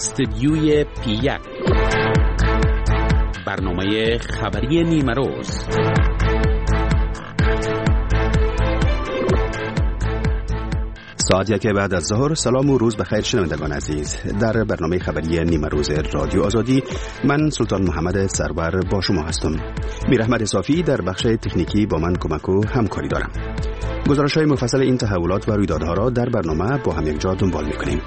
استدیوی پی1 برنامه خبری نیمروز. ساعت 1 بعد از ظهر. سلام و روز بخیر شنوندگان عزیز. در برنامه خبری نیمروز رادیو آزادی من سلطان محمد سرور با شما هستم. میر احمد صافی در بخش تکنیکی با من کمک و همکاری دارم. گزارش‌های مفصل این تحولات و رویدادها را در برنامه با هم یک جا دنبال می‌کنیم.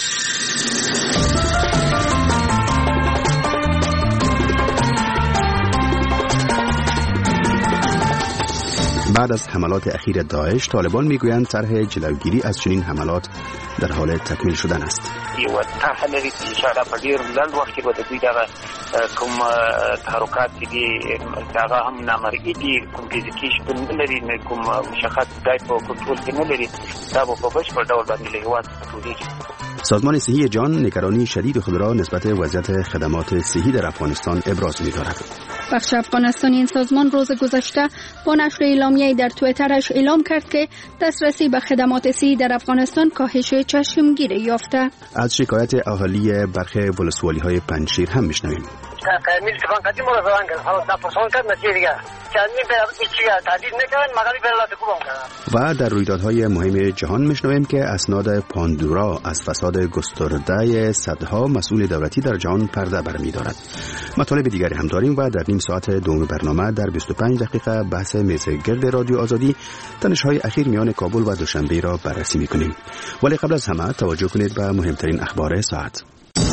بعد از حملات اخیر داعش، طالبان میگویند طرح جلوگیری از چنین حملات در حال تکمیل شدن است. یو طرح لري چې انشاءالله په ډیر لږ وخت کې به د دوی دغه کوم تحرکات دي هغه هم نامرئي دي، کوم فزیکي شتون نه لري، کوم مشخص ځای په کنټرول کې نه لري، دا به په بشپړ ډول باندې له هېواد ټولېږي. سازمان صحی جهان نگرانی شدید خود را نسبت وضعیت خدمات صحی در افغانستان ابراز می‌دارد. بخش افغانستانی این سازمان روز گذشته با نشر اعلامیه‌ای در توییترش اعلام کرد که دسترسی به خدمات صحی در افغانستان کاهش چشمگیری یافته. از شکایت اهالی برخی ولسوالی‌های پنجشیر هم می‌شنویم. کامل تفاهم کردیم و روان کردیم. حالا تفاهم کردن دیگه. چندین به چیه تعدیل نکردن مغربی بلاد کوبان کردن. و در رویدادهای مهم جهان می‌شنویم که اسناد پاندورا از فساد گسترده صدها مسئول دولتی در جهان پرده برمی‌دارد. مطالب دیگری هم داریم و در نیم ساعت دوم برنامه در 25 دقیقه بحث میز گرد رادیو آزادی تنش‌های اخیر میان کابل و دوشنبه را بررسی می‌کنیم. ولی قبل از همه توجه کنید به مهمترین اخبار ساعت.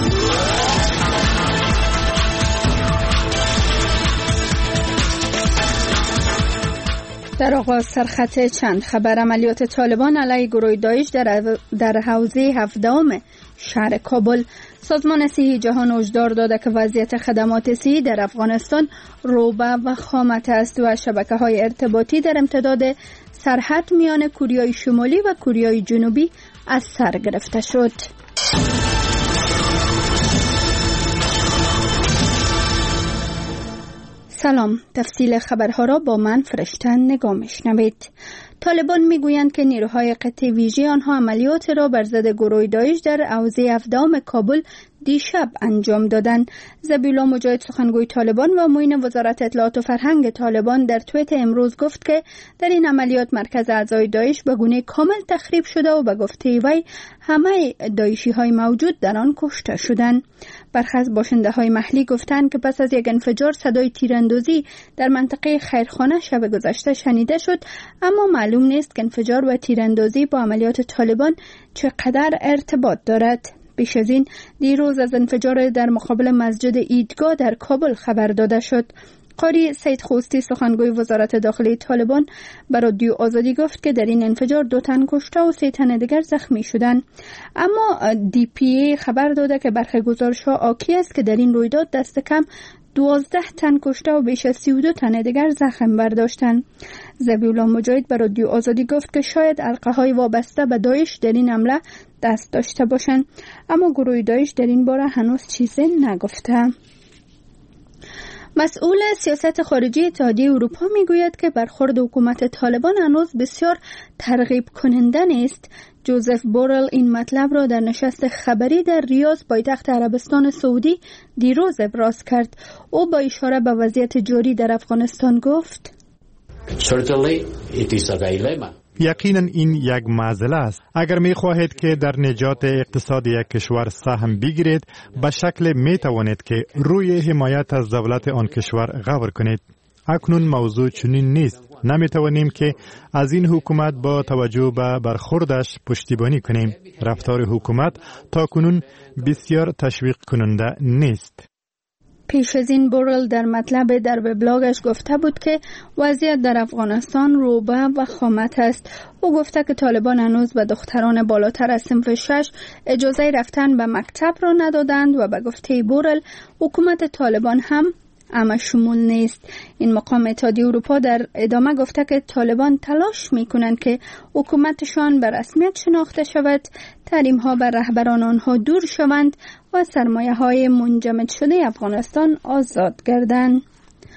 در آغاز سرخط چند خبر عملیات طالبان علیه گروه داعش در حوزه 17 شهر کابل. سازمان صحی جهان هشدار داده که وضعیت خدمات صحی در افغانستان روبه و خامت است و شبکه‌های ارتباطی در امتداد سرحد میان کوریای شمالی و کوریای جنوبی از سر گرفته شد. سلام، تفصیل خبرها را با من فرشتن نگاه می‌شنوید. طالبان میگویند که نیروهای قطع ویژه آنها عملیات را بر ضد گروه داعش در حوزه 17 کابل دیشب انجام دادند. ذبیحالله مجاهد سخنگوی طالبان و معین وزارت اطلاعات و فرهنگ طالبان در توییت امروز گفت که در این عملیات مرکز اعضای داعش به گونه کامل تخریب شده و به گفته وی همه داعشی‌های موجود در آن کشته شدند. برخی از باشنده‌های محلی گفتند که پس از یک انفجار صدای تیراندازی در منطقه خیرخانه شب گذشته شنیده شد، اما معلوم نیست که انفجار و تیراندازی با عملیات طالبان چقدر ارتباط دارد. پیش از این دیروز از انفجار در مقابل مسجد عیدگاه در کابل خبر داده شد. قاری سید خوستی سخنگوی وزارت داخلی طالبان بر رادیو آزادی گفت که در این انفجار 2 تن کشته و 3 تن دیگر زخمی شدند. اما DPA خبر داده که برخی گزارش‌ها حاکی است که در این رویداد دست کم 12 تن کشته و بیش از 32 تن دیگر زخم برداشتند. ذبیحالله مجاهد بر رادیو آزادی گفت که شاید حلقه‌های وابسته به داعش در این حمله دست داشته باشند، اما گروه داعش در این باره هنوز چیزی نگفته. مسئول سیاست خارجی اتحادیه اروپا میگوید که برخورد حکومت طالبان هنوز بسیار ترغیب کننده است. جوزف بورل این مطلب را در نشست خبری در ریاض پایتخت عربستان سعودی دیروز ابراز کرد. او با اشاره به وضعیت جاری در افغانستان گفت: یقینا این یک معضله است. اگر می خواهید که در نجات اقتصاد یک کشور سهم بگیرید، به شکل می توانید که روی حمایت از دولت آن کشور غور کنید. اکنون موضوع چنین نیست. نمی توانیم که از این حکومت با توجه به برخوردش پشتیبانی کنیم. رفتار حکومت تا کنون بسیار تشویق کننده نیست. پیش از این بورل در مطلب در وبلاگش گفته بود که وضعیت در افغانستان روبه و خامت است. او گفته که طالبان هنوز به دختران بالاتر از صنف 6 اجازه رفتن به مکتب را ندادند و به گفته بورل حکومت طالبان هم اما شمول نیست. این مقام اتحادیه اروپا در ادامه گفته که طالبان تلاش میکنند که حکومتشان به رسمیت شناخته شود، تحریم ها بر رهبران آنها دور شوند و سرمایه های منجمد شده افغانستان آزاد گردند.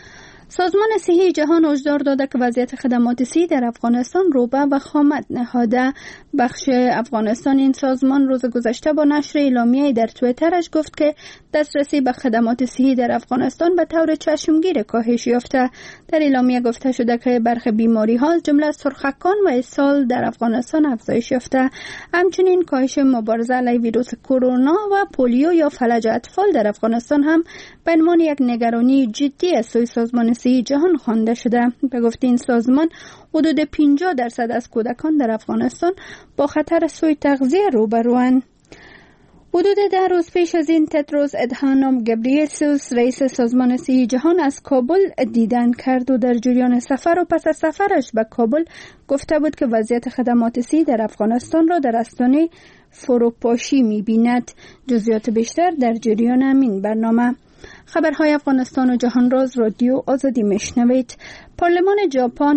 سازمان صحی جهان هشدار داده که وضعیت خدمات صحی در افغانستان روبه و خامد نهاده. بخش افغانستان این سازمان روز گذشته با نشر اعلامیه‌ای در توییترش گفت که دسترسی به خدمات صحی در افغانستان به طور چشمگیر کاهش یافته. در اعلامیه گفته شده که برخی بیماری‌ها از جمله سرخکان و اسهال در افغانستان افزایش یافته. همچنین کاهش مبارزه علیه ویروس کرونا و پولیو یا فلج اطفال در افغانستان هم به عنوان یک نگرانی جدی از سوی سازمان صحی جهان خوانده شده. به گفته این سازمان حدود 50% از کودکان در افغانستان با خطر سوء تغذیه روبروند. حدود 10 روز پیش از این تدروس ادهانوم گبریسوس رئیس سازمان صحی جهان از کابل دیدن کرد و در جریان سفر و پس از سفرش به کابل گفته بود که وضعیت خدمات صحی در افغانستان را در آستانه فروپاشی می‌بیند. جزئیات بیشتر در جریان همین برنامه. خبرهای افغانستان و جهان راز رادیو آزادی میشنوید. پارلمان ژاپن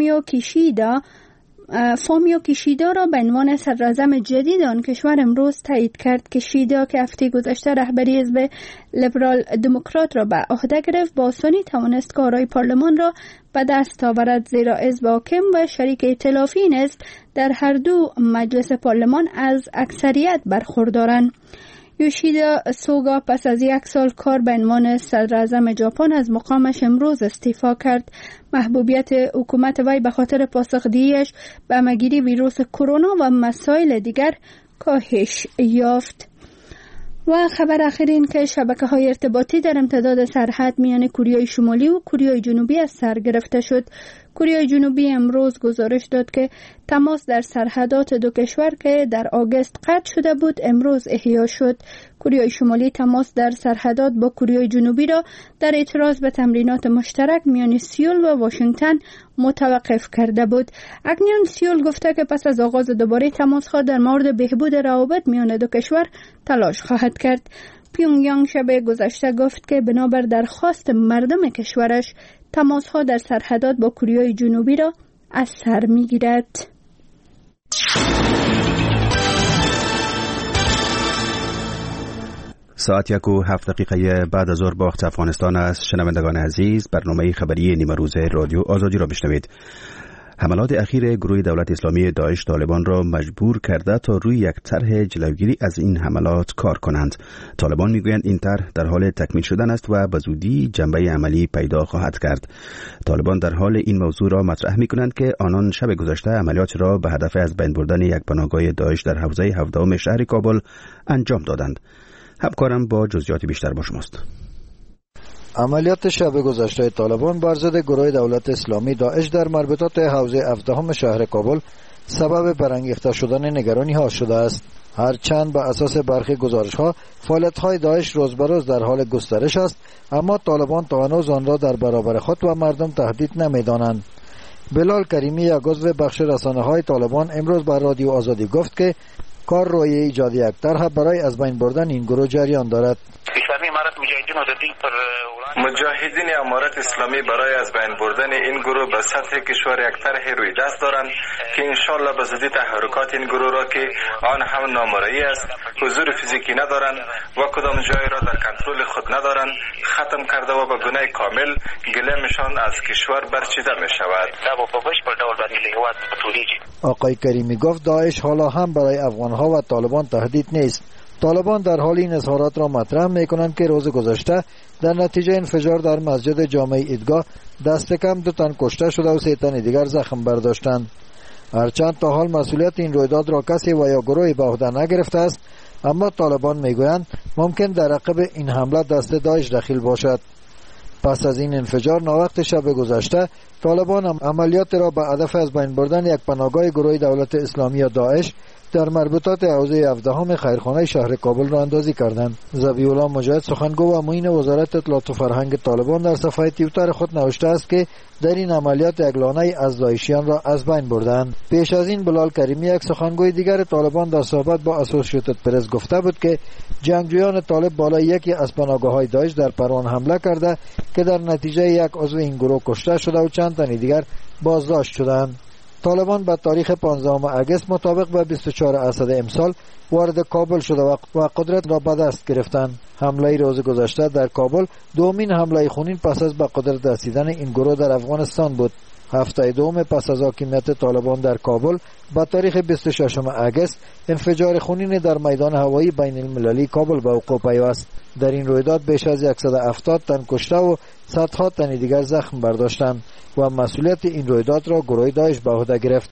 فومیو کیشیدا را به عنوان صدراعظم جدید آن کشور امروز تایید کرد. کیشیدا که هفته گذشته رهبری حزب لیبرال دموکرات را به عهده گرفت با آسانی توانست کارهای پارلمان را به دست آورد، زیرا حزب حاکم و شریک ائتلافی این حزب در هر دو مجلس پارلمان از اکثریت برخوردارند. یوشیدا سوگا پس از 1 سال کار به عنوان صدراعظم ژاپن از مقامش امروز استعفا کرد. محبوبیت حکومت وی به خاطر پاسخدهیش به همه‌گیری ویروس کرونا و مسائل دیگر کاهش یافت. و خبر اخیر این که شبکه‌های ارتباطی در امتداد سرحد میان کوریای شمالی و کوریای جنوبی از سر گرفته شد. کوریای جنوبی امروز گزارش داد که تماس در سرحدات دو کشور که در آگوست قطع شده بود امروز احیا شد. کوریای شمالی تماس در سرحدات با کوریای جنوبی را در اعتراض به تمرینات مشترک میان سئول و واشنگتن متوقف کرده بود. اکنون سئول گفته که پس از آغاز دوباره تماس‌ها در مورد بهبود روابط میان دو کشور تلاش خواهد کرد. پیونگیانگ شب گذشته گفت که بنابر درخواست مردم کشورش تماس‌ها در سرحدات با کوریای جنوبی را از سر می‌گیرد. ساعت 1:07 بعد از ظهر با وقت افغانستان است. شنوندگان عزیز، برنامه خبری نیمه روز رادیو آزادی را بشنوید. حملات اخیر گروه دولت اسلامی داعش طالبان را مجبور کرده تا روی یک طرح جلوگیری از این حملات کار کنند. طالبان میگویند این طرح در حال تکمیل شدن است و به زودی جنبه عملی پیدا خواهد کرد. طالبان در حال این موضوع را مطرح میکنند که آنان شب گذشته عملیات را به هدف از بین بردن یک پناهگاه داعش در حوزه 17 شهر کابل انجام دادند. همکارم با جزئیات بیشتر با شماست. عملیات شب گذشته طالبان بر ضد گروه دولت اسلامی داعش در مربوطات حوزه 17 شهر کابل سبب برانگیخته شدن نگرانی ها شده است. هرچند به اساس برخی گزارش ها فعالیت های داعش روز به روز در حال گسترش است، اما طالبان تا هنوز آن را در برابر خود و مردم تهدید نمی‌دانند. بلال کریمی، یک عضو بخش رسانه های طالبان، امروز به رادیو آزادی گفت که کار روی ایجاد یک طرح برای از بین بردن این گروه جریان دارد. مجاهدین امارت اسلامی برای از بین بردن این گروه به سطح کشور یک طرح روی دست دارند که انشالله به زودی تحرکات این گروه را که آن هم نامرئی است، حضور فیزیکی ندارند و کدام جای را در کنترل خود ندارند ختم کرده و به گونه کامل گله‌شان از کشور برچیده می شود. آقای کریمی گفت داعش حالا هم برای افغانها و طالبان تهدید نیست. طالبان در حال این اظهارات را مطرح می‌کنند که روز گذشته در نتیجه انفجار در مسجد جامع عیدگاه دست کم 2 تن کشته شده و 3 تن دیگر زخم برداشتند. هرچند تا حال مسئولیت این رویداد را کسی و یا گروهی به عهده نگرفته است، اما طالبان میگویند ممکن در عقب این حمله دست داعش دخیل باشد. پس از این انفجار ناوقت شب گذشته طالبان هم عملیات را به هدف از بین بردن یک پناهگاه گروه دولت اسلامی یا داعش در مربوطات حوزه 17 خیرخانه شهر کابل را اندازی کردند. ذبیح الله مجاهد، سخنگو و معین وزارت اطلاعات و فرهنگ طالبان، در صفحه توییتر خود نوشته است که در این عملیات یک لانه از داعشیان را از بین بردند. پیش از این بلال کریمی، یک سخنگوی دیگر طالبان، در صحبت با اسوسییتد پرس گفته بود که جنگجویان طالب بالای یکی از پناهگاه‌های داعش در پروان حمله کرده که در نتیجه یک عضو این گروه کشته شده و چند تن دیگر بازداشت شدند. طالبان به تاریخ 15 اگست مطابق به 24 اسد امسال وارد کابل شده و قدرت را به دست گرفتند. حمله روز گذشته در کابل دومین حمله خونین پس از به قدرت رسیدن این گروه در افغانستان بود. هفته دوم پس از حاکمیت طالبان در کابل با تاریخ 26 اگست انفجار خونین در میدان هوایی بین المللی کابل به وقوع پیوست. در این رویداد بیش از 170 تن کشته و صدها تن دیگر زخم برداشتند و مسئولیت این رویداد را گروه داعش به عهده گرفت.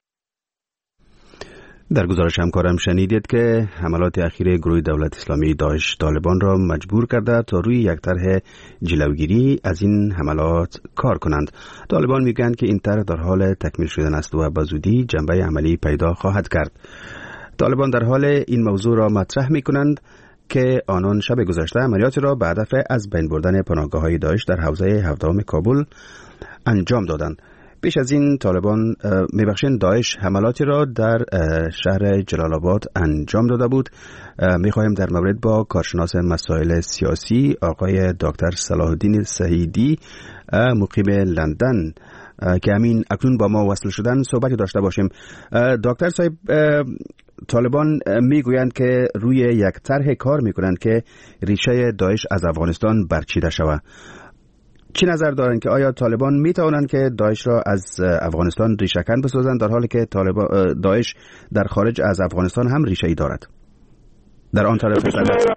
در گزارش همکارم شنیدید که حملات اخیر گروه دولت اسلامی داعش طالبان را مجبور کرده تا روی یک طرح جلوگیری از این حملات کار کنند. طالبان میگویند که این طرح در حال تکمیل شدن است و به زودی جنبه عملی پیدا خواهد کرد. طالبان در حال این موضوع را مطرح میکنند که آنان شب گذشته عملیات را به هدف از بین بردن پناهگاه‌های داعش در حوزه 17 کابل انجام دادند. پیش از این طالبان داعش حملاتی را در شهر جلال آباد انجام داده بود. میخواهیم در مورد با کارشناس مسائل سیاسی آقای دکتر صلاح الدین سعیدی مقیم لندن که همین اکنون با ما وصل شدن صحبتی داشته باشیم. دکتر صاحب، طالبان میگویند که روی یک طرح کار میکنند که ریشه داعش از افغانستان برچیده شود. چی نظر دارند که آیا طالبان میتوانند که داعش را از افغانستان ریشه‌کن بسازند در حالی که داعش در خارج از افغانستان هم ریشه‌ای دارد؟ در آن طرف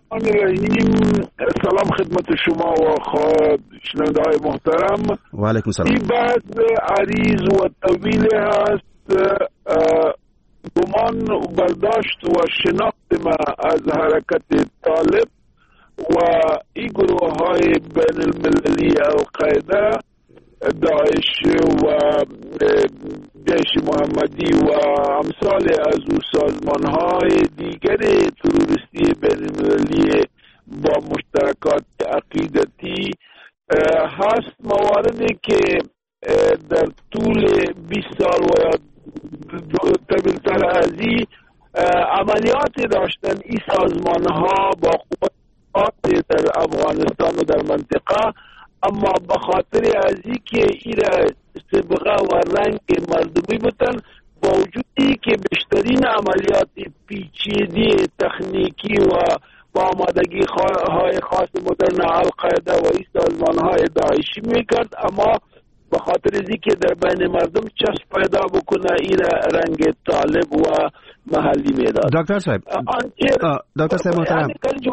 سلام خدمت شما و شنونده‌های محترم. و علیکم السلام. این بحث عریض و طویل است. گمان و برداشت و شناخت ما از حرکت طالب و این گروه های بین المللی القاعده، داعش و جیش محمدی و امثال از او سازمان های دیگر تروریستی بین المللی با مشترکات عقیدتی هست. مواردی که در طول 20 سال و یا طویل‌تر از این عملیات داشتن این سازمان ها با قوت در افغانستان و در منطقه، اما به خاطر از این که این صبغه و رنگ مردمی بودن، با وجودی که بیشترین عملیات پیچیده تکنیکی و با آمادگی های خاص مدرن القاعده و این سازمان های داعشی میکرد، اما به خاطر از این که در بین مردم چسب پیدا بکنه این رنگ طالب و محلی میداد. دکتر صاحب محترم،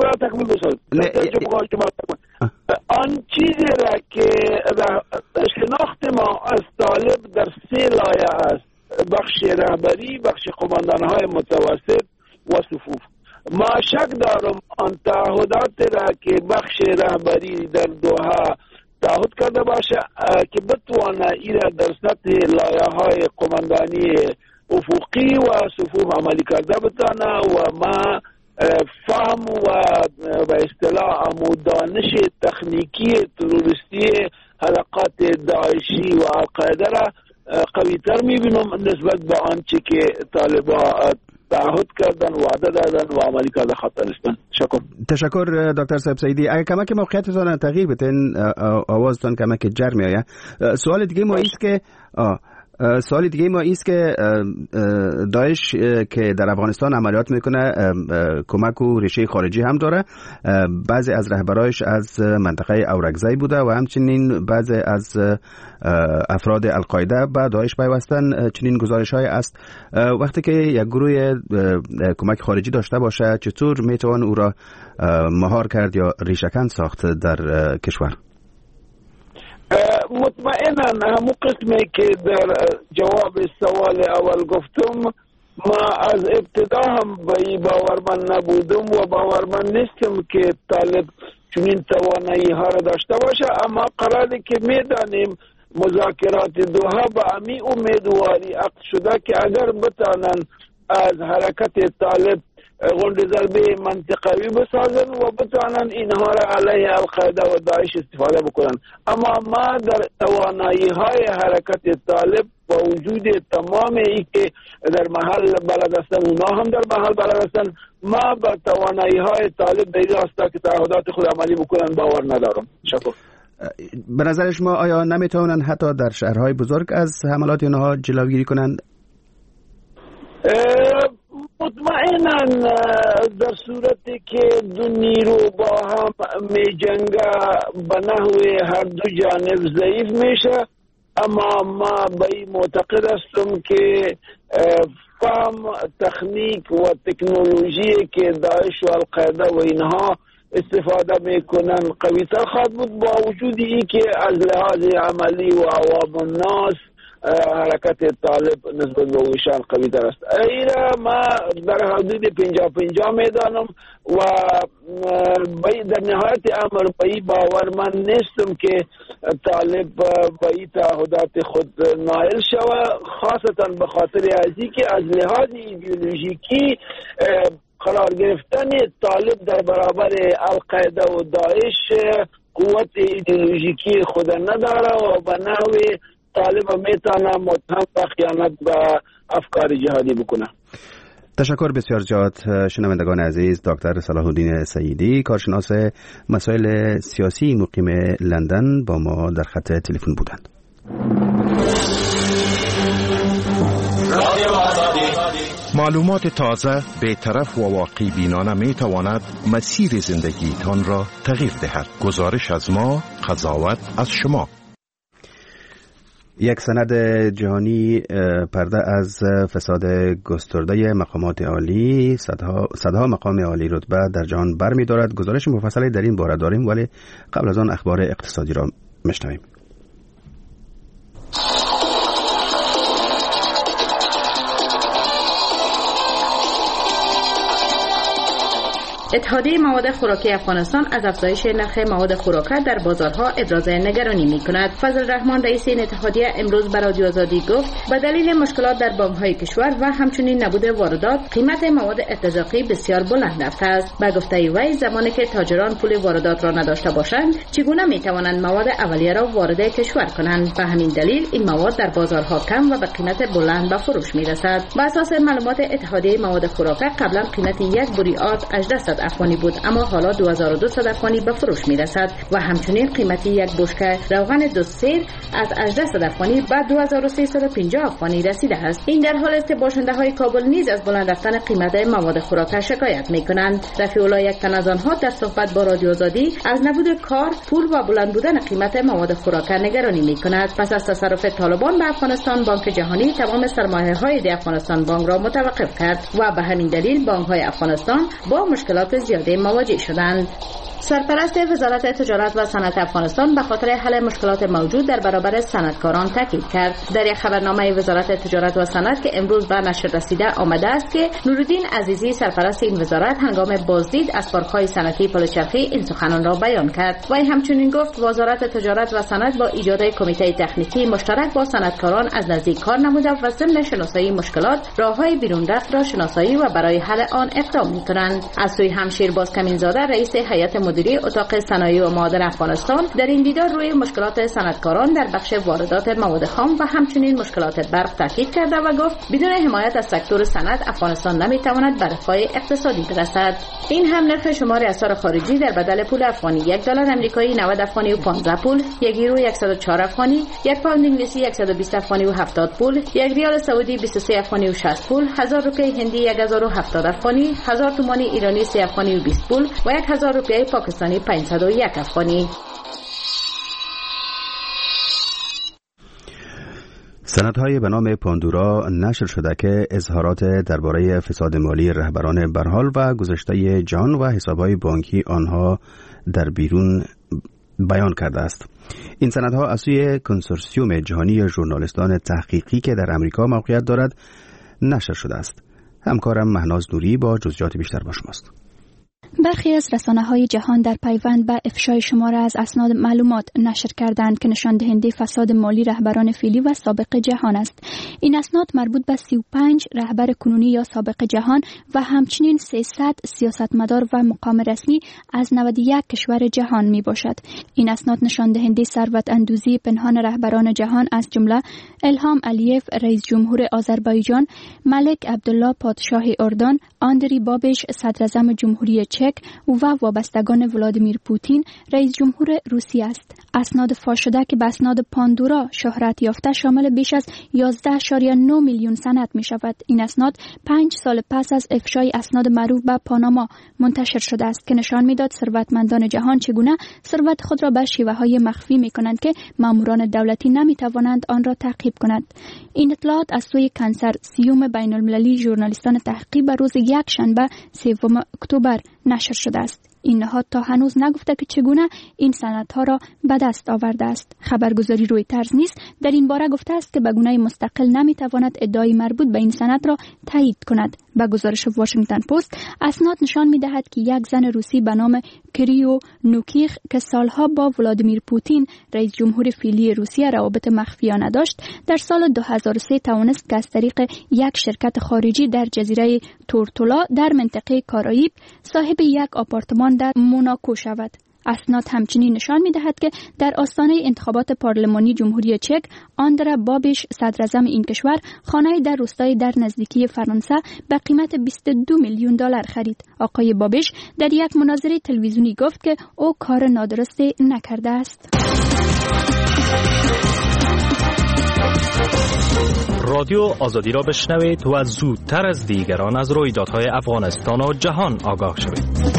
آن چیزی را که شناخت ما از طالب در 3 لایه است: بخش رهبری، بخش قماندانهای متوسط و صفوف. ما شک دارم آن تعهدات را که بخش رهبری در دوحه تعهد کرده باشه که بتوانه این را در سطح لایه های قماندانی افقی و صفوف عملی کرده بتانه و ما فهم و به اصطلاح دانش تکنیکی تروریستی حلقات داعشی و القاعده را قوی تر میبینم نسبت به آنچه که طالبان تعهد کردن، وعده دادن و عملی کرده خاطرستان. تشکر دکتر صاحب سعیدی. اگر کمک موقعیتتان تغییر بتین، آوازتان کمک جر میآید. سوال دیگه ما ایست که داعش که در افغانستان عملیات میکنه کمک و ریشه خارجی هم داره. بعضی از رهبرایش از منطقه اورکزی بوده و همچنین بعضی از افراد القاعده به داعش پیوستن. چنین گزارش های است. وقتی که یک گروه کمک خارجی داشته باشه، چطور میتوان او را مهار کرد یا ریشه‌کن ساخت در کشور؟ مطمئنا همون قسمی که در جواب سوال اول گفتم، ما از ابتدا هم به باورمند نبودم و باورمند نیستم که طالب چنین توانایی ها را داشته باشه، اما قراره که میدانیم مذاکرات دوحه به امی امیدواری عقد شده که اگر بتانن از حرکت طالب غنड ضربه منطقوی بسازن و بتوانن اینها را علیه القاعده و داعش استفاده بکنن. اما ما در توانایی های حرکت طالب با وجود تمام ای که در محل بلد هستن، اونا هم در محل بلد هستن، ما با توانایی های طالب به این راستا که تعهدات خود عملی بکنن باور ندارم. شکر. به نظر شما آیا نمیتونن حتی در شهرهای بزرگ از حملات اینها جلوگیری کنند؟ مطمئناً در صورتی که دو نیرو با هم می جنگه به نحو هر دو جانب ضعیف میشه، اما ما به این معتقد هستم که فهم تکنیک و تکنولوژی که داعش و القاعده و اینها استفاده میکنن قوی‌تر خواهد بود، با وجود ای که از لحاظ عملی و عوام الناس حرکت طالب نسبت به اویشان قوی‌تر است. ایرا ما در حدود 50-50 میدانم و در نهایت امر به باور من نیستم که طالب به این تعهدات خود نائل شود، خاصتا به خاطر ازی که از لحاظ ایدئولوژیکی قرار گرفتن طالب در برابر القاعده و داعش قوت ایدئولوژیکی خود نداره و به نحو طالب میتونه متهم و خیانت به افکار جهادی بکنه. تشکر بسیار زیاد شنوندگان عزیز. دکتر صلاح الدین سیدی، کارشناس مسائل سیاسی مقیم لندن، با ما در خط تلفن بودند. معلومات تازه، بی‌طرف و واقعی بینانه می تواند مسیر زندگیتان را تغییر دهد. گزارش از ما، قضاوت از شما. یک سند جهانی پرده از فساد گسترده مقامات عالی، صدها مقام عالی رتبه در جهان برمی دارد. گزارش مفصلی در این باره داریم، ولی قبل از آن اخبار اقتصادی را میشنویم. اتحادیه مواد خوراکی افغانستان از افزایش نرخ مواد خوراکی در بازارها ابراز نگرانی می‌کند. فضل الرحمن رئیس این اتحادیه امروز به رادیو آزادی گفت به دلیل مشکلات در بانک‌های کشور و همچنین نبود واردات، قیمت مواد ارتزاقی بسیار بلند رفته است. به گفته وی، زمانی که تاجران پول واردات را نداشته باشند، چگونه می‌توانند مواد اولیه را وارد کشور کنند؟ به همین دلیل این مواد در بازارها کم و به قیمت بلند به فروش می‌رسد. بر اساس معلومات اتحادیه مواد خوراکی، قبلا قیمت یک بوری آرد 1800 افغانی بود، اما حالا 2200 افغانی به فروش میرسد و همچنین قیمت یک بشکه روغن دو سیر از 1800 افغانی به 2350 افغانی رسیده است. این در حالی است که باشنده‌های کابل نیز از بلند رفتن قیمت مواد خوراکی شکایت میکنند. رفیع الله، یک تن از آنها، در صحبت با رادیو آزادی از نبود کار، پول و بلند بودن قیمت مواد خوراکی نگرانی میکند. پس از تصرف طالبان به افغانستان، بانک جهانی تمام سرمایه‌های دی افغانستان بانک را متوقف کرد و به همین دلیل بانک‌های افغانستان با مشکلات زیاده مواجه شدند. سرپرست وزارت تجارت و صنعت افغانستان به خاطر حل مشکلات موجود در برابر صنعتکاران تاکید کرد. در یک خبرنامه وزارت تجارت و صنعت که امروز به نشر رسیده آمده است که نورالدین عزیزی، سرپرست این وزارت، هنگام بازدید از پارک‌های صنعتی پلچرخی این سخنان را بیان کرد. وی همچنین گفت وزارت تجارت و صنعت با ایجاد کمیته تکنیکی مشترک با صنعتکاران از نزدیک کار نموده و ضمن شناسایی مشکلات، راه‌های بیرون رفت را شناسایی و برای حل آن اقدام می‌کنند. از سوی همشیر بازکمینزاده، رئیس هیئت مدیره اتاق صنایع و معادن افغانستان، در این دیدار روی مشکلات صنعتکاران در بخش واردات مواد خام و همچنین مشکلات برق تاکید کرده و گفت بدون حمایت از سکتور صنعت افغانستان نمیتواند به رفاه اقتصادی برسد. این هم نرخ شمار اسعار خارجی در بدل پول افغانی: $1 آمریکایی 90 افغانی و 15 پول، یک یورو 104 افغانی، یک پوند انگلیسی 120 افغانی و 70 پول، یک ریال سعودی 23 افغانی و 60 پول، 1000 روپیه هندی 1070 افغانی، 1000 تومان ایرانی 3 افغانی و 20 پول و 1000 روپیه پاکستانی 501 افغانی. سندهای به نام پاندورا نشر شده که اظهارات درباره فساد مالی رهبران برحال و گذشته جهان و حسابهای بانکی آنها در بیرون بیان کرده است. این سندها از سوی کنسورسیوم جهانی ژورنالیستان تحقیقی که در امریکا موقعیت دارد نشر شده است. همکارم مهناز نوری با جزئیات بیشتر با شماست. برخی از رسانه‌های جهان در پیوند به افشای شماره از اسناد معلومات نشر کردند که نشان دهنده فساد مالی رهبران فعلی و سابق جهان است. این اسناد مربوط به 35 رهبر کنونی یا سابق جهان و همچنین 300 سیاستمدار و مقام رسمی از 91 کشور جهان می باشد. این اسناد نشان دهنده ثروت اندوزی پنهان رهبران جهان از جمله الهام علیف رئیس جمهور آذربایجان، ملک عبدالله پادشاه اردن، آندری بابش صدر اعظم جمهوری چک و وابستگان ولادیمیر پوتین رئیس جمهور روسیه است. اسناد فاش شده که به اسناد پاندورا شهرت یافته شامل بیش از 11.9 میلیون سند می شود. این اسناد 5 سال پس از افشای اسناد معروف به پاناما منتشر شده است که نشان میداد ثروتمندان جهان چگونه ثروت خود را به شیوه‌های مخفی می کنند که ماموران دولتی نمی توانند آن را تعقیب کنند. این اطلاعات از سوی کنسرسیوم بین المللی ژورنالیستان تحقیق به روز یکشنبه 3 اکتبر نشر شده است. این نهاد تا هنوز نگفته که چگونه این سندها را به دست آورده است. خبرگزاری رویترز نیز در این باره گفته است که به گونه مستقل نمیتواند ادعای مربوط به این سند را تایید کند. به گزارش واشنگتن پست، اسناد نشان می‌دهد که یک زن روسی به نام کریو نوکیخ که سالها با ولادیمیر پوتین رئیس جمهور فعلی روسیه روابط مخفیانه داشت، در سال 2003 توانست که از طریق یک شرکت خارجی در جزیره تورتولا در منطقه کارائیب صاحب یک آپارتمان در موناکو شود. اسناد همچنین نشان می‌دهد که در آستانه انتخابات پارلمانی جمهوری چک، آندره بابیش صدراعظم این کشور خانه‌ای در روستایی در نزدیکی فرانسه به قیمت 22 میلیون دلار خرید. آقای بابیش در یک مناظره تلویزیونی گفت که او کار نادرستی نکرده است. رادیو آزادی را بشنوید و زودتر از دیگران از رویدادهای افغانستان و جهان آگاه شوید.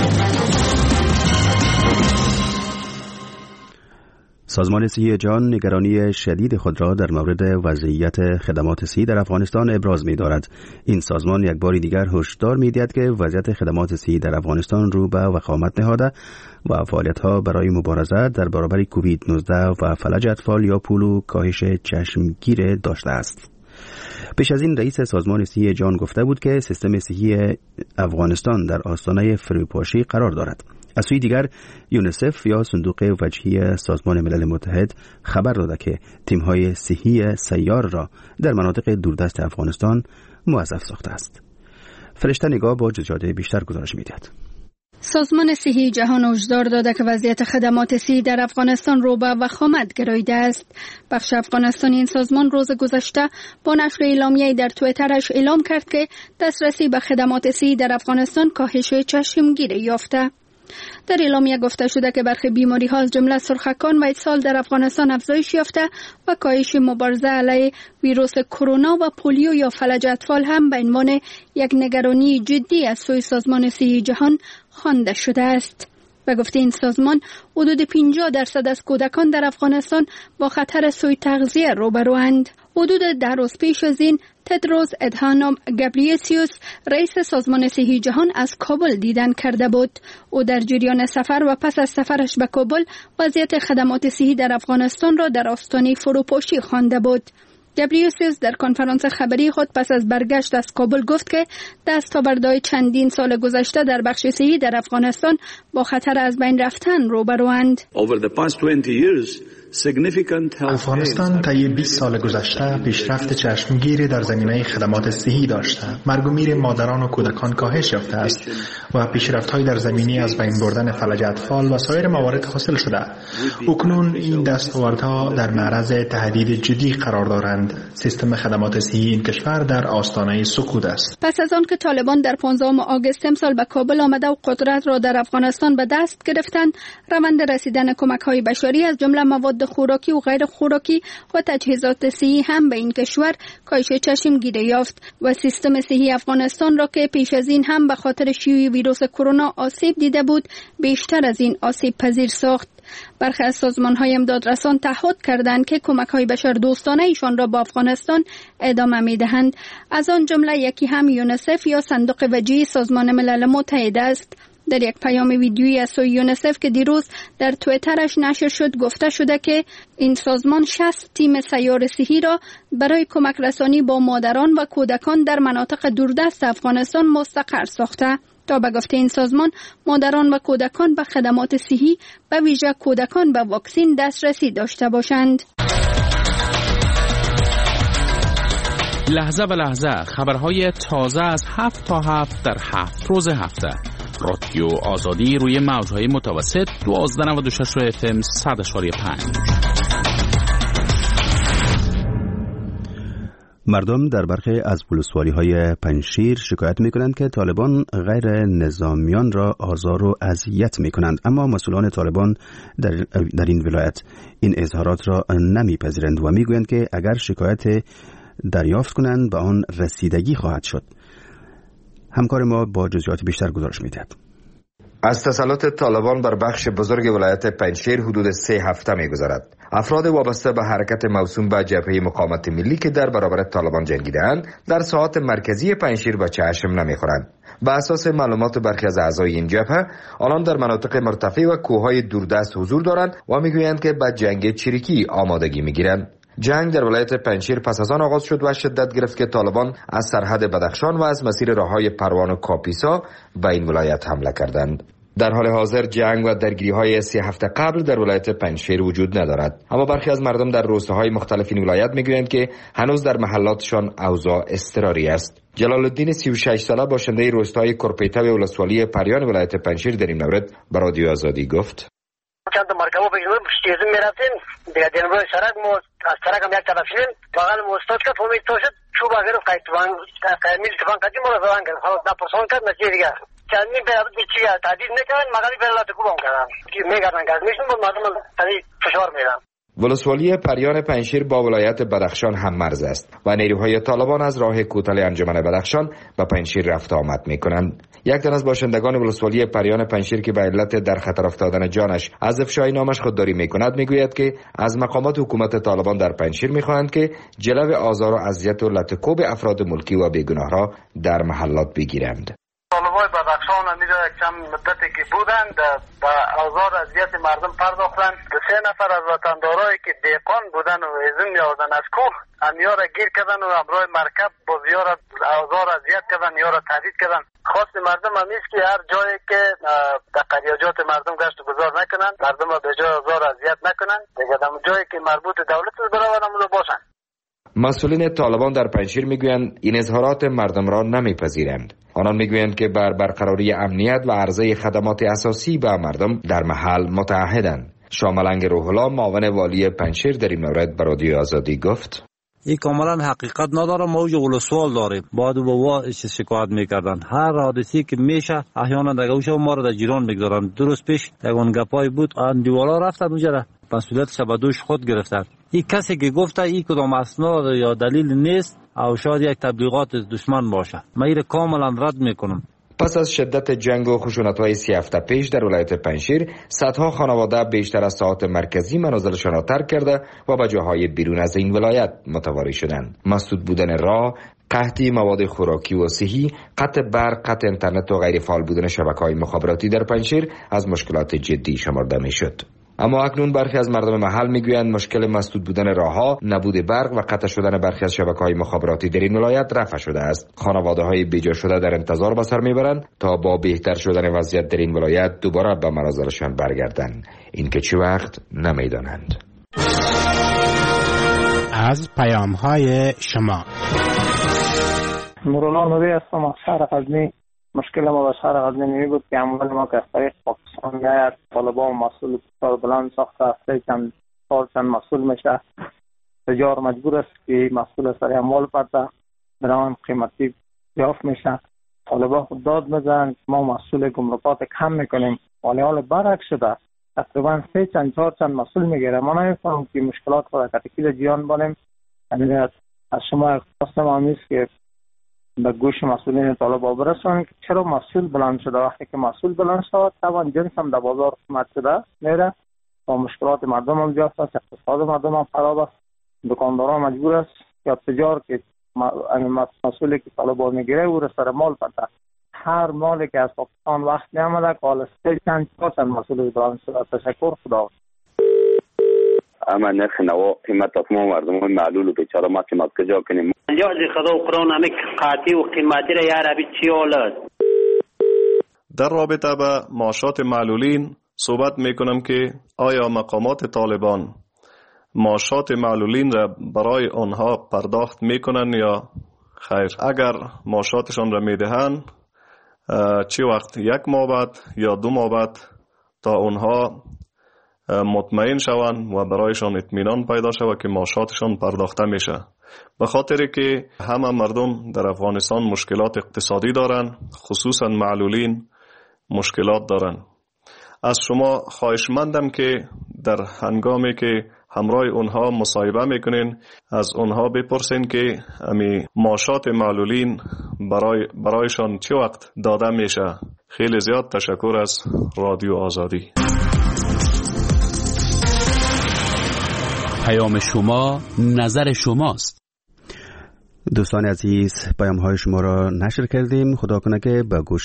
سازمان صحی جهان نگرانی شدید خود را در مورد وضعیت خدمات صحی در افغانستان ابراز می‌دارد. این سازمان یک بار دیگر هشدار می‌دهد که وضعیت خدمات صحی در افغانستان رو به وخامت نهاده و فعالیت‌ها برای مبارزه در برابر کووید 19 و فلج اطفال یا پولو کاهش چشمگیر داشته است. پیش از این رئیس سازمان صحی جهان گفته بود که سیستم صحی افغانستان در آستانه فروپاشی قرار دارد. از سوی دیگر یونیسف یا صندوق وجهی سازمان ملل متحد خبر داده که تیم‌های صحی سیار را در مناطق دوردست افغانستان موظف ساخته است. فرشته نگاه با جزئیات بیشتر گزارش می‌دهد. سازمان صحی جهان هشدار داده که وضعیت خدمات صحی در افغانستان رو به وخامت گراییده است. بخش افغانستانی این سازمان روز گذشته با نشر اعلامیه‌ای در توییترش اعلام کرد که دسترسی به خدمات صحی در افغانستان کاهش چشمگیر یافته. در اعلامیه گفته شده که برخی بیماری‌ها از جمله سرخکان و اسهال در افغانستان افزایش یافته و کاهش مبارزه علیه ویروس کرونا و پولیو یا فلج اطفال هم به عنوان یک نگرانی جدی از سوی سازمان صحی جهان خوانده شده است. به گفته این سازمان، حدود 50% از کودکان در افغانستان با خطر سوء تغذیه روبروند. حدود 10 روز پیش از این تدروس ادهانوم گبریسیوس رئیس سازمان صحی جهان از کابل دیدن کرده بود. او در جریان سفر و پس از سفرش به کابل وضعیت خدمات صحی در افغانستان را در آستانه فروپاشی خوانده بود. گبریسیوس در کنفرانس خبری خود پس از برگشت از کابل گفت که دستاوردهای چندین سال گذشته در بخش صحی در افغانستان با خطر از بین رفتن روبروند. افغانستان طی 20 سال گذشته پیشرفت چشمگیری در زمینه خدمات صحی داشته. مرگ و میر مادران و کودکان کاهش یافته است و پیشرفت‌های در زمینه از بین بردن فلج اطفال و سایر موارد حاصل شده. اکنون این دستاوردها در معرض تهدید جدی قرار دارند. سیستم خدمات صحی این کشور در آستانه سقوط است. پس از آن که طالبان در 15 آگوست امسال به کابل آمده و قدرت را در افغانستان به دست گرفتند، روند رسیدن کمک‌های بشری از جمله مواد خوراکی و غیر خوراکی و تجهیزات صحی هم به این کشور کاهش چشمگیر یافت و سیستم صحی افغانستان را که پیش از این هم به خاطر شیوع ویروس کرونا آسیب دیده بود، بیشتر از این آسیب پذیر ساخت. برخی از سازمان‌های امدادرسان تعهد کردند که کمک‌های بشردوستانه ایشان را با افغانستان ادامه می‌دهند. از آن جمله یکی هم یونیسف یا صندوق وجهی سازمان ملل متحد است. در یک پیام ویدیویی از سوی یونیسف که دیروز در توییترش نشر شد گفته شده که این سازمان 60 تیم سیار صحی را برای کمک رسانی با مادران و کودکان در مناطق دوردست افغانستان مستقر ساخته تا به گفته این سازمان مادران و کودکان به خدمات صحی به ویژه کودکان به واکسین دسترسی داشته باشند. لحظه به لحظه خبرهای تازه از 7 تا 7 در 7 روز هفته. رادیو آزادی روی موج‌های متوسط 1296 FM 100.5. مردم در برخی از ولسوالی‌های پنجشیر شکایت می‌کنند که طالبان غیر نظامیان را آزار و اذیت می‌کنند، اما مسئولان طالبان در این ولایت این اظهارات را نمی‌پذیرند و می‌گویند که اگر شکایت دریافت کنند به آن رسیدگی خواهد شد. همکار ما با جزئیات بیشتر گزارش می‌دهد. از تسلط طالبان بر بخش بزرگ ولایت پنجشیر حدود 3 هفته می‌گذرد. افراد وابسته به حرکت موسوم به جبهه مقاومت ملی که در برابر طالبان جنگیده‌اند در ساحات مرکزی پنجشیر به چشم نمی‌خورند. به اساس معلومات برخی از اعضای این جبهه، آنان در مناطق مرتفع و کوههای دوردست حضور دارند و می‌گویند که به جنگ چریکی آمادگی می‌گیرند. جنگ در ولایت پنجشیر پس از آن آغاز شد و شدت گرفت که طالبان از سرحد بدخشان و از مسیر راههای پروان و کاپیسا به این ولایت حمله کردند. در حال حاضر جنگ و درگیری‌های 3 هفته قبل در ولایت پنجشیر وجود ندارد، اما برخی از مردم در روستاهای مختلف این ولایت می‌گویند که هنوز در محلاتشان اوضاع اضطراری است. جلال الدین 36 ساله باشنده روستای کرپیته و ولسوالی پریان ولایت پنجشیر در این مورد به رادیو آزادی گفت: چند مرکبا بگیریم چیزی میرفتیم دیگه دنبال سرک مو از سرک هم یک طرف شدیم بغل موستاد که فهمید توشد چوب اگر قیتوان قیمیل تفان کردیم مرا زدن کرد حالا نپرسان کرد نتیجه دیگه چندین پیرابط چیه تهدید نکردن مغالی پیرالات کوبان کردن میگردن کرد میشن با مردم تنی فشار میدن. ولسوالی پریان پنجشیر با ولایت بدخشان هم مرز است و نیروهای طالبان از راه کوتل انجمن بدخشان به پنجشیر رفت آمد می‌کنند. یک تن از باشندگان ولسوالی پریان پنجشیر که به علت در خطر افتادن جانش از افشای نامش خودداری می‌کند میگوید که از مقامات حکومت طالبان در پنجشیر می‌خواهند که جلو آزار و اذیت و لطکوب افراد ملکی و بیگناه را در محلات بگیرند. طالبای بدخشان همیجا یک چند مدتی که بودند به آزار اذیت مردم پرداختند. 3 نفر از وطندارایی که دیقان بودن و ازم می‌آوردن از کوه همیا را گیر کردن و همراه مرکب با زیار آزار اذیت کردن یا را تهدید کردن. خواست مردم همیست که هر جایی که در قریاجات مردم گشت و گذار نکنن، مردم را به جای آزار اذیت نکنن، دیگه در جایی که مربوط دولت برابر همونجا باشن. مسئولین طالبان در پنجشیر میگویند این اظهارات مردم را نمیپذیرند. آنان میگویند که بر برقراری امنیت و عرضه خدمات اساسی به مردم در محل متعهدند. شاملنگ روح الله معاون والی پنجشیر در این مورد به رادیو آزادی گفت: این کاملا حقیقت نداره. ما اوج ولسوال داریم، بعد با شکایت میکردن هر حادثی که میشه احیانا دگوش ما رو در جیران میگذارن. درست پیش یگان گپای بود آن دیوالا رفتن اونجا مسئولیتش به دوش خود گرفتن. این کسی که گفته این کدام اسناد یا دلیل نیست او شاید یک تبلیغات دشمن باشه، من این کاملا رد میکنم. پس از شدت جنگ و خشونت‌های 3 هفته پیش در ولایت پنجشیر، صدها خانواده بیشتر از ساحات مرکزی منازلشان را ترک کرده و به جاهای بیرون از این ولایت متواری شدند. مسدود بودن راه، قحطی مواد خوراکی و صحی، قطع برق، قطع اینترنت و غیر فعال بودن شبکه‌های مخابراتی در پنجشیر از مشکلات جدی شمرده میشد. اما اکنون برخی از مردم محل میگویند مشکل مسدود بودن راهها، نبود برق و قطع شدن برخی از شبکه‌های مخابراتی در این ولایت رفع شده است. خانواده‌های بیجا شده در انتظار به سر میبرند تا با بهتر شدن وضعیت در این ولایت دوباره به منازلشان برگردند. اینکه چه وقت نمیدانند. از پیام‌های شما نورالله نوری هستم از شهر غزنی. مشکل ما به شهر غزنی می بود که اموال ما که از طریق پاکستان میاد، طالبان مسئول بسیار بلند ساخته است، چند مسئول میشه، تجار مجبور است که مسئول سر اموال پرده درمان قیمتی یافت میشه. طالبان خود داد میزنن ما مسئول گمرکات کم میکنیم، ولی حال برعکس شده، تقریبا 3-4 مسئول میگیره. ما نمیفهمم که مشکلات خود کتکی جیان بانیم. از شما خواستم همیست که به گوش مسئولین طالبان برسونن که چرا مسئول بلند شده. وقتی که مسئول بلند شد طبعا جنس هم در بازار قیمت شده میره و مشکلات مردم هم جاست است، اقتصاد مردم هم خراب است. دکانداران مجبور است یا تجار که مسئولی که طالبان میگیره او را سر مال پرده. هر مالی که از پاکستان وقت نیامده که حالا 3-4 مسئول بلند شده. تشکر، خدا. اما نرخ نوا قیمت تمام مردم معلول و بیچاره ما که کجا کنیم. جاز خدا و قرآن همه قاطی و قیمتی را یا عربی چی حالت. در رابطه به معاشات معلولین صحبت میکنم که آیا مقامات طالبان معاشات معلولین را برای آنها پرداخت میکنن یا خیر؟ اگر معاشاتشان را میدهن چی وقت؟ 1 ماه بعد یا 2 ماه بعد تا اونها مطمئن شوند و برایشان اطمینان پیدا شود که معاشاتشان پرداخته میشه. به خاطر که همه مردم در افغانستان مشکلات اقتصادی دارند، خصوصا معلولین مشکلات دارند. از شما خواهشمندم که در هنگامی که همراه اونها مصاحبه میکنین از اونها بپرسین که امی معاشات معلولین برایشان چه وقت داده میشه. خیلی زیاد تشکر از رادیو آزادی. پیام شما نظر شماست. دوستان عزیز، پیام های شما را نشر کردیم. خدا کنه که به گوش